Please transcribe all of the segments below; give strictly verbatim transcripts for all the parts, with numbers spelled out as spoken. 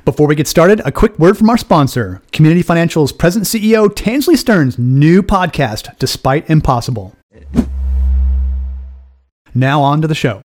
Before we get started, a quick word from our sponsor, Community Financial's President C E O Tansley Stearns' new podcast, Despite Impossible. Now on to the show.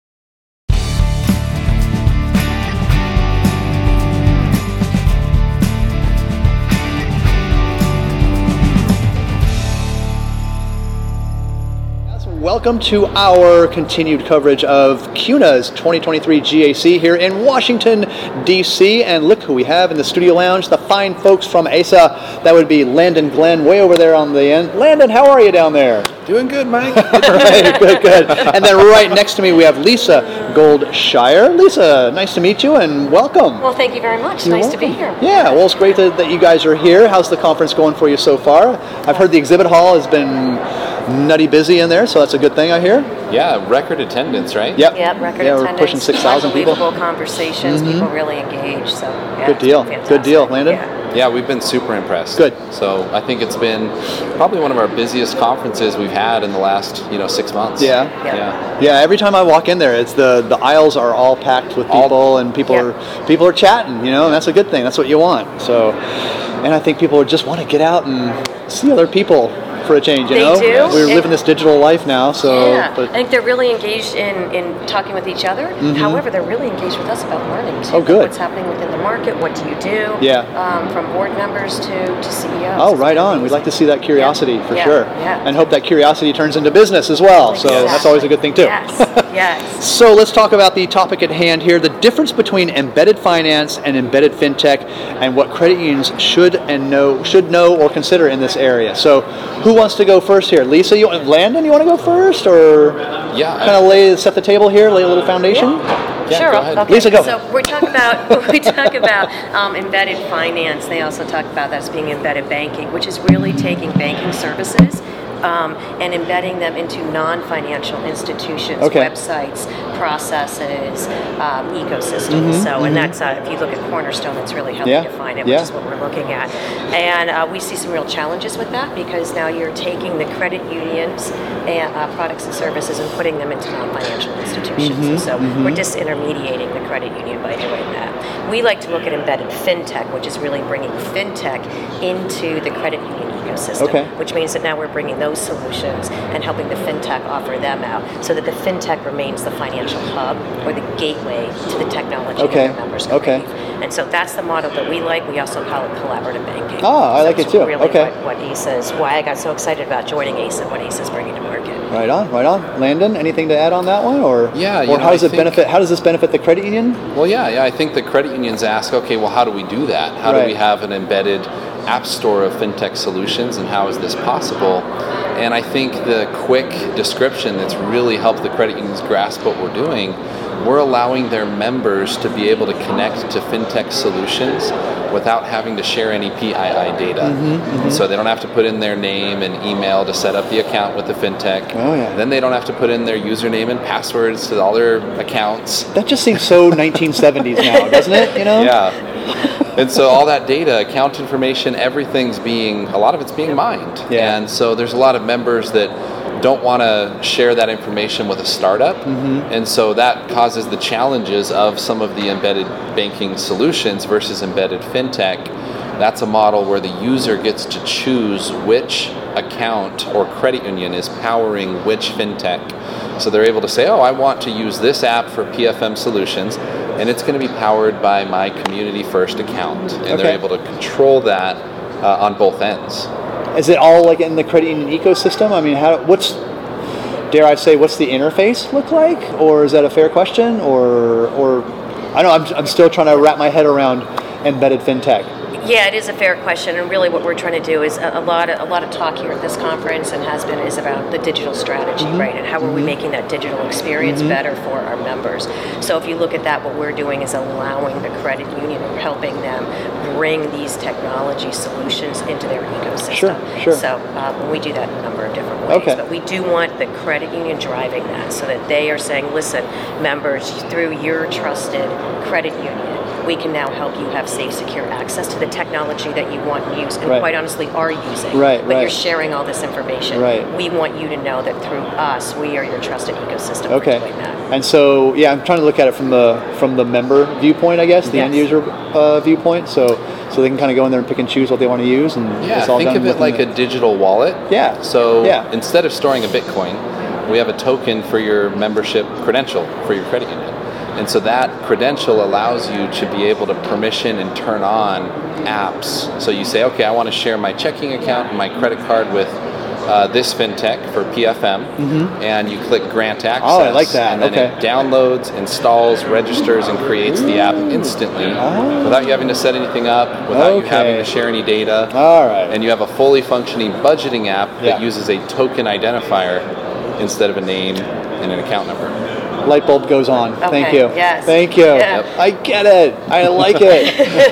Welcome to our continued coverage of C U N A's twenty twenty-three G A C here in Washington, D C And look who we have in the studio lounge, the fine folks from A S A. That would be Landon Glenn, way over there on the end. Landon, how are you down there? Doing good, Mike. Right, good, good. And then right next to me, we have Lisa Goldshire. Lisa, nice to meet you and welcome. Well, thank you very much. You're nice welcome. to be here. Yeah, well, it's great that, that you guys are here. How's the conference going for you so far? I've heard the exhibit hall has been nutty busy in there, so that's a good thing, I hear. Yeah, record attendance, right? Yep. Yep, record yeah, attendance. we're pushing six thousand people. Unbelievable conversations. Mm-hmm. People really engaged. So yeah, good deal. Good deal, Landon. Yeah. Yeah, we've been super impressed. Good. So I think it's been probably one of our busiest conferences we've had in the last, you know, six months. Yeah. Yeah. Yeah. Yeah, every time I walk in there, it's the, the aisles are all packed with people, All, and people yeah. are people are chatting, you know, and that's a good thing. That's what you want. So, and I think people just want to get out and see other people for a change, you They know? do. We're And- living this digital life now, so. yeah, But, I think they're really engaged in, in talking with each other. Mm-hmm. However, they're really engaged with us about learning too. Oh, good. What's happening within the market? What do you do? Yeah. Um, from board members to, to C E Os. oh, It's right been on. We'd like to see that curiosity Yeah. for Yeah. sure. Yeah. And hope that curiosity turns into business as well. So Exactly. that's always a good thing too. Yes, yes. So let's talk about the topic at hand here, the difference between embedded finance and embedded fintech, and what credit unions should and know should know or consider in this area. So who wants to go first here? Lisa, you want, Landon, you want to go first, or Yeah. kind of lay set the table here, lay a little foundation? Yeah, sure. go ahead. Okay. Lisa, go. So we talk about we talk about um, embedded finance. They also talk about that as being embedded banking, which is really taking banking services um, and embedding them into non-financial institutions, Okay. websites, processes, um, ecosystems. Mm-hmm, so, mm-hmm. and that's uh, if you look at Cornerstone, that's really how Yeah, we define it, yeah. which is what we're looking at. And uh, we see some real challenges with that because now you're taking the credit unions and uh, products and services and putting them into non-financial institutions. Mm-hmm, so mm-hmm. we're disintermediating the credit union by doing that. We like to look at embedded fintech, which is really bringing fintech into the credit union ecosystem, Okay. which means that now we're bringing those solutions and helping the fintech offer them out so that the fintech remains the financial hub or the gateway to the technology Okay. that their members Okay. crave. And so that's the model that we like. We also call it collaborative banking. Ah, I So like it it's too. Really Okay. what, what A S A is, why I got so excited about joining A S A, what A S A is bringing to market. Right on, right on. Landon, anything to add on that one, or Yeah, you or know, how does I it think- benefit? How does this benefit the credit union? Well, yeah, yeah. I think the credit unions ask, okay, well, how do we do that? How Right. do we have an embedded app store of fintech solutions, and how is this possible? And I think the quick description that's really helped the credit unions grasp what we're doing, we're allowing their members to be able to connect to fintech solutions without having to share any P I I data. Mm-hmm, So they don't have to put in their name and email to set up the account with the fintech. Oh, yeah. Then they don't have to put in their username and passwords to all their accounts. That just seems so nineteen seventies now, doesn't it? You know? Yeah. And so all that data, account information, everything's being, a lot of it's being mined. Yeah. And so there's a lot of members that don't want to share that information with a startup. Mm-hmm. And so that causes the challenges of some of the embedded banking solutions versus embedded fintech. That's a model where the user gets to choose which account or credit union is powering which fintech. So they're able to say, oh, I want to use this app for P F M solutions, and it's going to be powered by my Community First account. And Okay. they're able to control that uh, on both ends. Is it all like in the credit union ecosystem? I mean, how? What's dare I say? What's the interface look like? Or is that a fair question? Or or I know I'm I'm still trying to wrap my head around embedded fintech. Yeah, it is a fair question, and really what we're trying to do is a, a lot of a lot of talk here at this conference and has been is about the digital strategy, Mm-hmm. right? And how are we making that digital experience Mm-hmm. better for our members? So if you look at that, what we're doing is allowing the credit union and helping them bring these technology solutions into their ecosystem. Sure, sure. So um, we do that in a number of different ways, Okay. but we do want the credit union driving that so that they are saying, listen, members, through your trusted credit union, we can now help you have safe, secure access to the technology that you want and use, and Right. quite honestly are using. Right, but right. you're sharing all this information. Right. We want you to know that through us, we are your trusted ecosystem Okay. for doing that. And so, yeah, I'm trying to look at it from the from the member viewpoint, I guess, the Yes. end user uh, viewpoint. So, so they can kind of go in there and pick and choose what they want to use, and Yeah, it's all think done of it within like the- a digital wallet. Yeah. So Yeah. instead of storing a Bitcoin, we have a token for your membership credential for your credit union. And so that credential allows you to be able to permission and turn on apps. So you say, okay, I want to share my checking account and my credit card with uh, this fintech for P F M, and you click grant access. Oh, I like that. And then Okay. it downloads, installs, registers, and creates the app instantly Oh. without you having to set anything up, without you having Okay. to share any data. All right. And you have a fully functioning budgeting app Yeah. that uses a token identifier instead of a name and an account number. Light bulb goes on. Thank Okay, you. yes. Thank you. Yeah. Yep. I get it. I like it.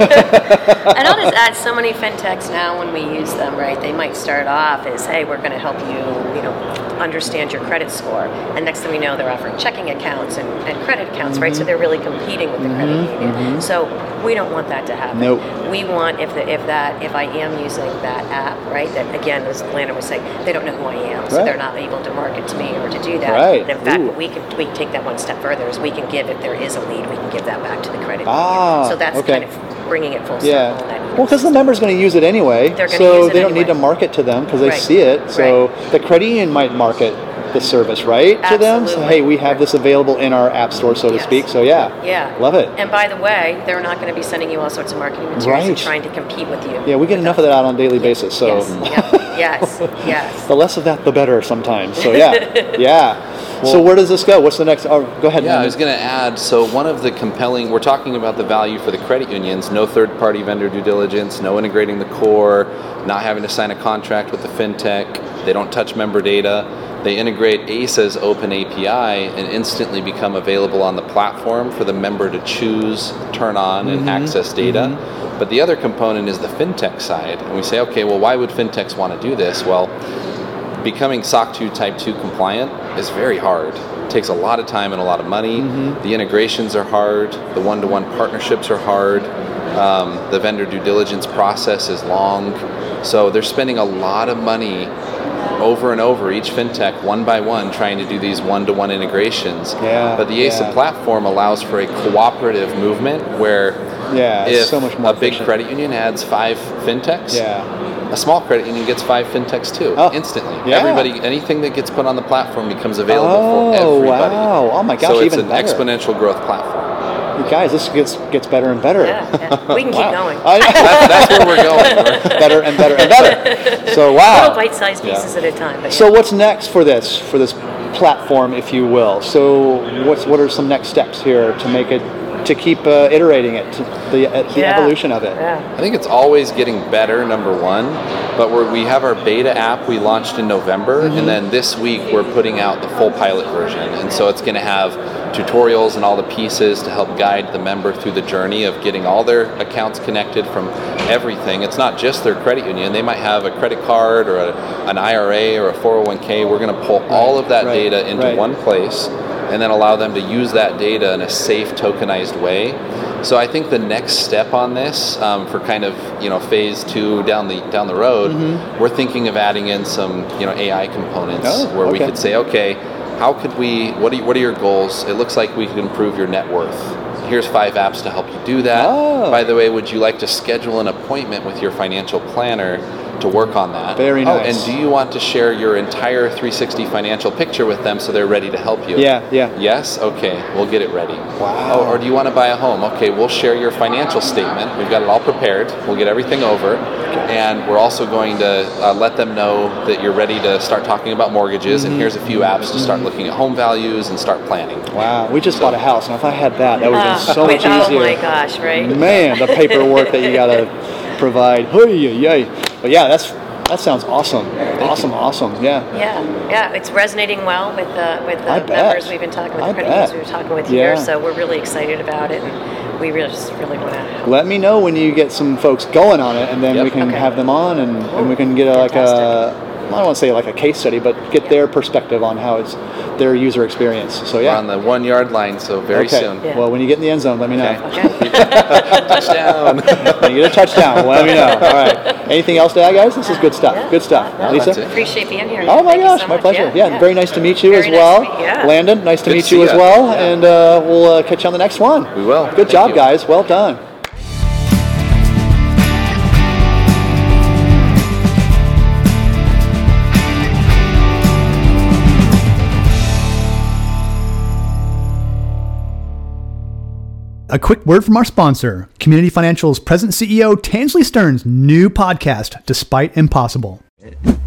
And I'll just add, so many fintechs now, when we use them, right, they might start off as, hey, we're going to help you, you know, understand your credit score. And next thing we know, they're offering checking accounts and, and credit accounts, right? So they're really competing with the credit union. So we don't want that to happen. Nope. We want, if the, if that, if I am using that app, right, that again, as Landon was saying, they don't know who I am, so Right. they're not able to market to me or to do that. Right. And in fact, Ooh. what we can we can take that one step further is we can give, if there is a lead, we can give that back to the credit Ah, union. So that's okay. kind of bringing it full circle. Yeah. in that Well, because the member's going to use it anyway, They're gonna so use it they don't anyway. need to market to them because they Right. see it. So the credit union might market the service, right, to them. So, Absolutely. hey, we have this available in our app store, so to Yes. speak. So yeah, Yeah. love it. And by the way, they're not going to be sending you all sorts of marketing materials and Right. trying to compete with you. Yeah, we get enough of that out on a daily basis. So Yes. Yep. yes. Yes. the less of that, the better sometimes. So yeah, yeah. So where does this go? What's the next? Oh, go ahead. Yeah, I Landon. was going to add, so one of the compelling, we're talking about the value for the credit unions, no third-party vendor due diligence, no integrating the core, not having to sign a contract with the fintech, they don't touch member data. They integrate A C E's open A P I and instantly become available on the platform for the member to choose, turn on, and access data. But the other component is the fintech side. And we say, okay, well, why would fintechs want to do this? Well, becoming S O C two Type two compliant is very hard. It takes a lot of time and a lot of money. The integrations are hard. The one-to-one partnerships are hard. Um, the vendor due diligence process is long. So they're spending a lot of money over and over, each fintech, one by one, trying to do these one-to-one integrations. Yeah, But the A C E yeah. platform allows for a cooperative movement where Yeah, it's if so much more a big efficient. credit union adds five fintechs, Yeah. a small credit union gets five fintechs too, Oh, instantly. yeah. Everybody, anything that gets put on the platform becomes available Oh, for everybody. wow. Oh my gosh, so it's even an better. exponential growth platform. You guys, this gets gets better and better. Yeah, yeah. We can keep Wow. going. I- That's, that's where we're going. We're- better and better and better. So wow. Little bite-sized pieces at a time. But So yeah. what's next for this for this platform, if you will? So what's what are some next steps here to make it to keep uh, iterating it, to the uh, the Yeah. evolution of it? Yeah. I think it's always getting better, number one. But we're, we have our beta app we launched in November, Mm-hmm. and then this week we're putting out the full pilot version. And so it's going to have tutorials and all the pieces to help guide the member through the journey of getting all their accounts connected from everything. It's not just their credit union. They might have a credit card or a, an I R A or a four oh one k. We're going to pull all of that right, data into right. one place and then allow them to use that data in a safe, tokenized way. So I think the next step on this, um, for kind of you know phase two down the down the road, we're thinking of adding in some you know A I components Oh, where we okay. could say, okay, how could we? What are what are your goals? It looks like we could improve your net worth. Here's five apps to help you do that. Oh. By the way, would you like to schedule an appointment with your financial planner to work on that? Very Oh, nice. and do you want to share your entire three sixty financial picture with them so they're ready to help you? Yeah, yeah. Yes? Okay, we'll get it ready. Wow. Oh, or do you want to buy a home? Okay, we'll share your financial statement. We've got it all prepared. We'll get everything over. And we're also going to uh, let them know that you're ready to start talking about mortgages, Mm-hmm. and here's a few apps to start looking at home values and start planning. Wow, we just bought a house, and if I had that, that would have Uh, been so wait, much easier. Oh my gosh, right? Man, the paperwork that you gotta provide. Hey, yay. But yeah, that's that sounds awesome. Awesome, awesome. Yeah. Yeah, yeah, it's resonating well with the with I the bet. members we've been talking with, I the credit bet. unions we've been talking with Yeah. here. So we're really excited about it, and we really just really want to. Let me know when you get some folks going on it, and then Yep. we can Okay. have them on, and, and we can get a, like a I don't want to say like a case study, but get their perspective on how it's their user experience. So yeah. We're on the one yard line, so very okay. soon. Yeah. Well, when you get in the end zone, let me know. Okay. Touchdown. When you get a touchdown, let me know. All right. Anything else to add, guys? This is good stuff. Yeah. Good stuff. No, Lisa? Appreciate being here. Oh my Thank you gosh, so my much. pleasure. Yeah, Yeah, very nice to meet you Very as nice well. to meet- yeah. Landon, nice to Good to meet see you as ya. well. Yeah. And uh, we'll uh, catch you on the next one. We will. Good Thank job, you. guys. Well done. A quick word from our sponsor, Community Financial's present C E O Tansley Stearns' new podcast, Despite Impossible.